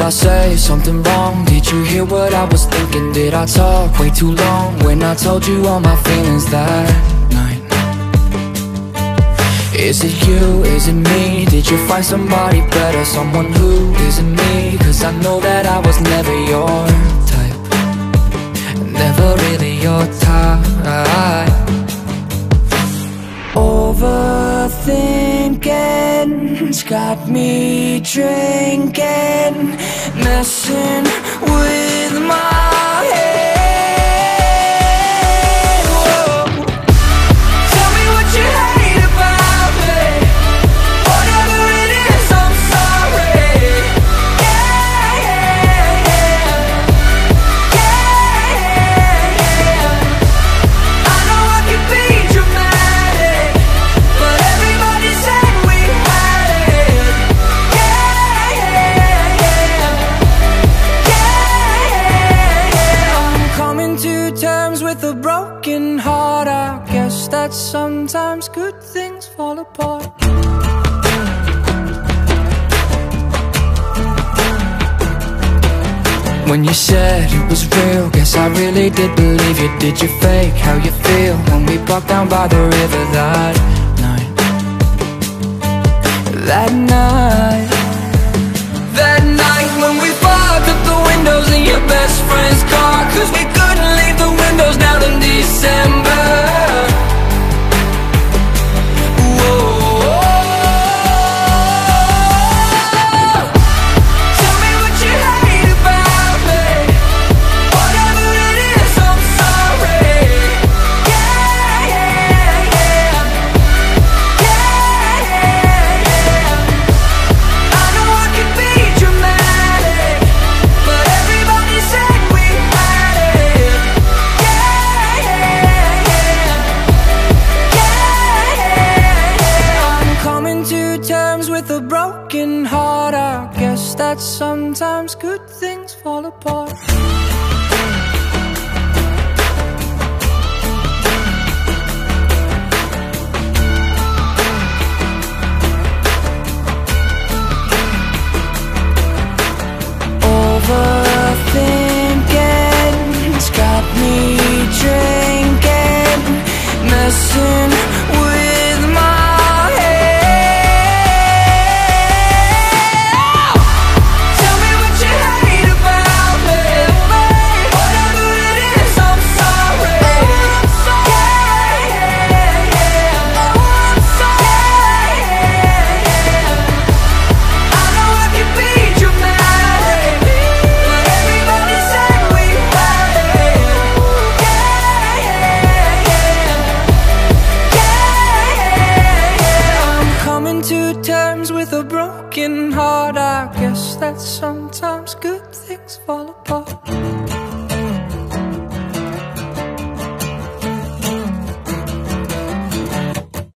I say something wrong? Did you hear what I was thinking? Did I talk way too long when I told you all my feelings that night? Is it you, is it me? Did you find somebody better, someone who isn't me? Cause I know that I was never your type, never really your type. Overthinking's got me drinking, messing with my head. Whoa. Tell me what you hate about me. Whatever it is, I'm sorry. Yeah, yeah, yeah. Yeah, yeah. I know I can be dramatic, but everybody said we had it. Yeah, yeah, yeah. Yeah, yeah. I'm coming to terms with a broken heart. I guess that sometimes good things fall apart. When you said it was real, guess I really did believe you. Did you fake how you feel when we walked down by the river that night? That night, that night when we fogged up the windows in your best friend's car, cause we couldn't leave the windows down in December. Tell me what you hate about me. Whatever it is, I'm sorry. Yeah, yeah, yeah. Yeah, yeah, yeah. I know I can be dramatic, but everybody said we had it. Yeah, yeah, yeah. Yeah, yeah. I'm coming to terms with a broken heart. I guess that sometimes good things fall apart. Overthinking's got me drinking, messing with my head. Tell me what you hate about me. Whatever it is, I'm sorry. Yeah, yeah, yeah. Yeah, yeah. I know I can be dramatic, but everybody said we had it. Yeah, yeah, yeah. Yeah, yeah. I'm coming to terms with a broken heart. I guess that sometimes good things fall apart.